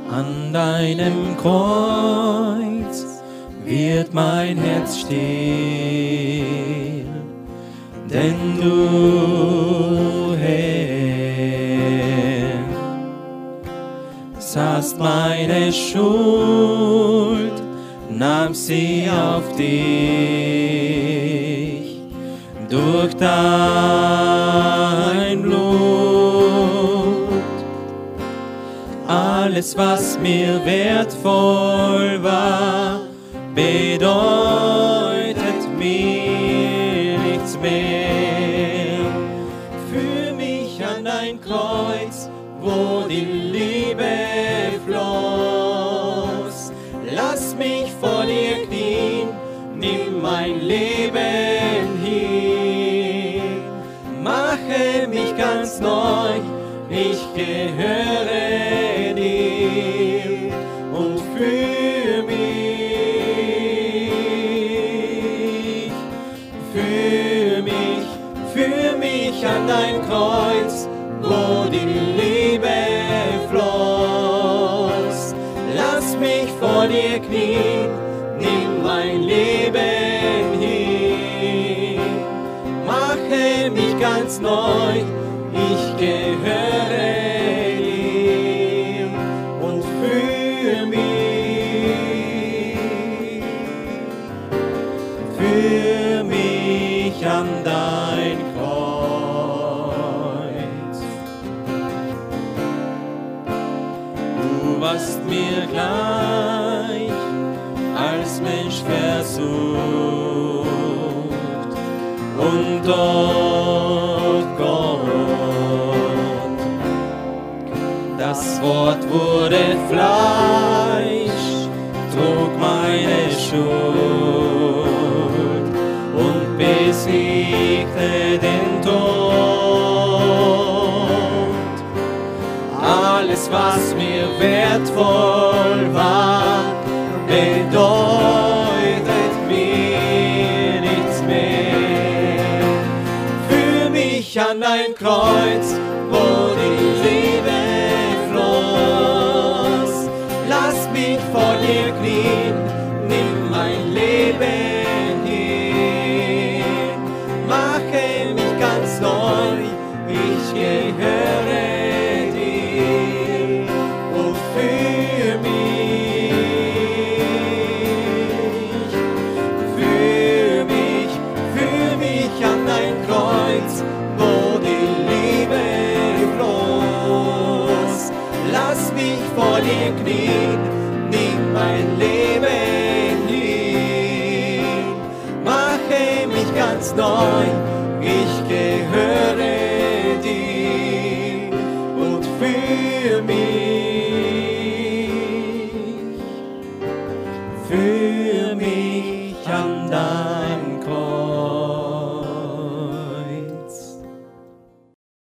An deinem Kreuz wird mein Herz still, denn du, Herr, sahst meine Schuld, nahm sie auf dich durch dein Blut. Alles, was mir wertvoll war, bedeutet mir nichts mehr. Führ mich an dein Kreuz, wo die Liebe floss. Lass mich vor dir knien, nimm mein Leben hin. Mache mich ganz neu, ich gehöre dir und führ mich an dein Kreuz, wo die Liebe floss. Lass mich vor dir knien, nimm mein Leben hin. Mache mich ganz neu, ich gehöre dir und führ mich an dein Kreuz. Du warst mir gleich als Mensch versucht und doch Gott. Das Wort wurde Fleisch, trug meine Schuld und besiegte den Tod. Alles, was mir wertvoll war, bedeutet mir nichts mehr. Führ mich an dein Kreuz, wo die Liebe floss. Lass mich vor dir knien, nimm mein Leben hin. Mache mich ganz neu, ich gehöre dir und führ mich an dein Kreuz, wo die Liebe floss. Lass mich vor dir knien, nimm mein Leben hin. Mache mich ganz neu, ich gehöre